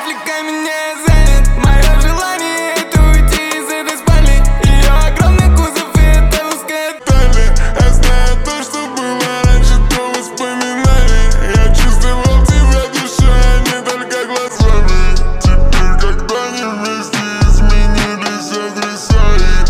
отвлекай меня, занят. Мое желание это уйти из этой спальни. Ее огромный кузов и это узкая талия. Я знаю то, что было раньше, то воспоминание. Я чувствовал тебя душой, а не только глазами. Теперь, когда они вместе изменились адреса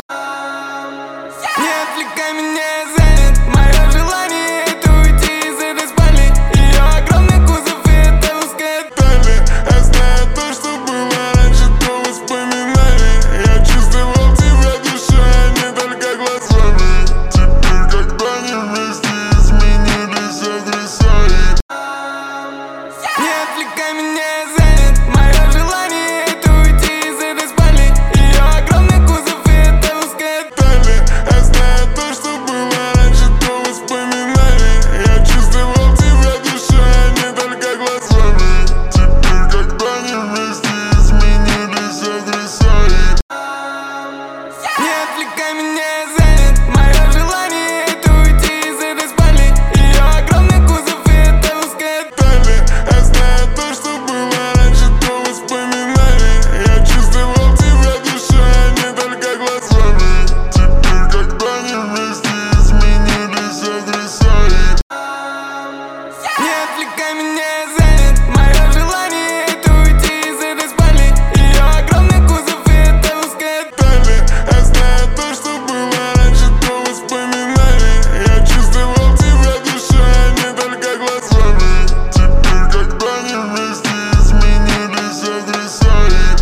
Не отвлекай меня, занят. Мое желание это уйти из этой спальни. Ее огромный кузов и это узкая талия. Я знаю то, что было раньше, то воспоминание. Я чувствовал тебя душой, а не только глазами. Теперь, когда они вместе изменились адреса Не отвлекай меня,